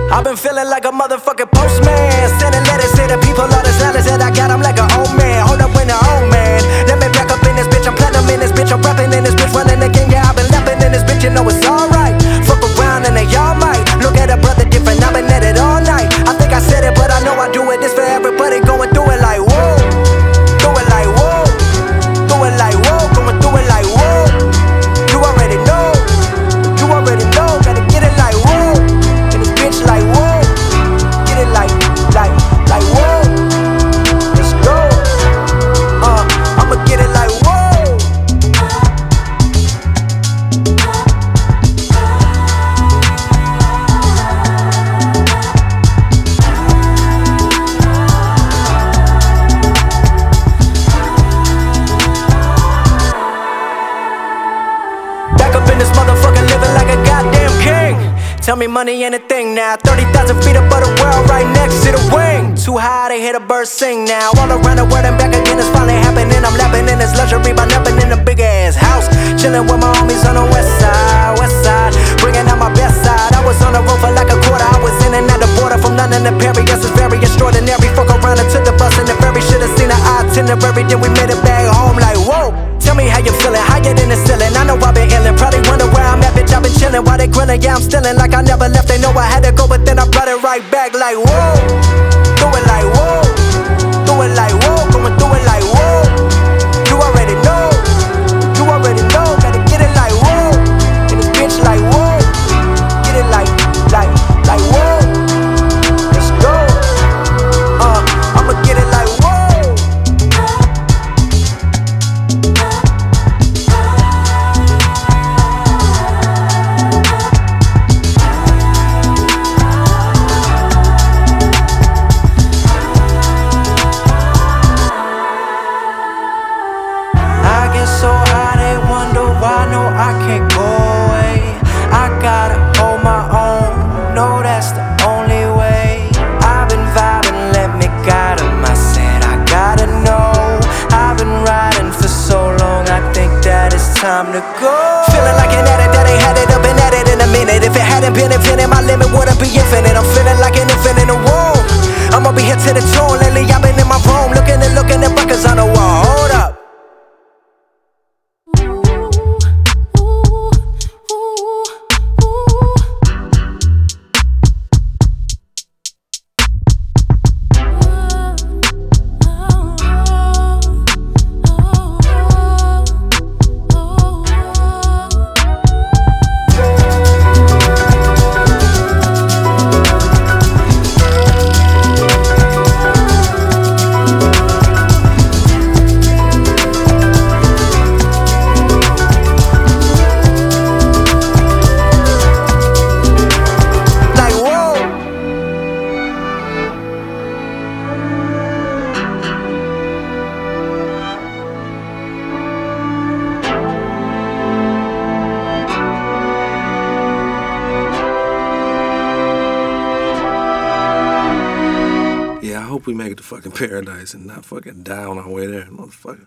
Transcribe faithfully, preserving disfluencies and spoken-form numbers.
I've been feeling like a motherfucking postman, sending letters to the people, all the sellers that I got. I'm like an old man, hold up when the old man. Let me back up in this bitch, I'm platinum in this bitch, I'm rapping in this bitch, running the game, yeah, I've been lapping in this bitch, you know it's alright. Fuck around and they all might look at a brother different, I've been at it all night. I think I said it, but I know I do it, this for everybody going through it like whoa. Do it like whoa, do it like whoa, going through it like whoa. You already know, you already know, gotta get it like whoa. In this bitch like whoa, get it like, like, like whoa. Let's go, uh, I'ma get it like whoa. Back up in this motherfucker, living like a goddamn king. Tell me money ain't a thing now. Thirty thousand feet above the world, right next to the wing. Too high to hear the birds sing now. All around the world and back again, it's finally happening. I'm lapping in this luxury by napping in a big ass house, chilling with my homies on the west side, west side, bringing out my best side. I was on the road for like a quarter. I was in and out the border from London to Paris. Yes, it's very extraordinary. Fuck around and took the bus and the ferry. Should've seen the itinerary, then we made it back home like whoa. Tell me how you feeling, higher than the ceiling. I know I've been illin', probably wonder where I'm at, bitch, I've been chillin'. While they grillin', yeah, I'm stillin' like I never left. They know I had to go, but then I brought it right back like whoa. Do it like whoa, do it like whoa, going through it like whoa. You already know, you already know, gotta get it like whoa. In this bitch like whoa, get it like, like, like whoa. Let's go, uh, I'ma get it like whoa. So high they wonder why, no I can't go away. I gotta hold my own, no that's the only way. I've been vibing, let me guide 'em. I said I gotta know. I've been riding for so long, I think that it's time to go. Feeling like an addict that ain't had it up and at it in a minute. If it hadn't been infinite, my limit wouldn't be infinite. I'm feeling like an infant in a womb. I'ma be here to the tune. Lately I've been in my room, looking and looking at records on the wall. Hold up. I hope we make it to fucking paradise and not fucking die on our way there, motherfucker.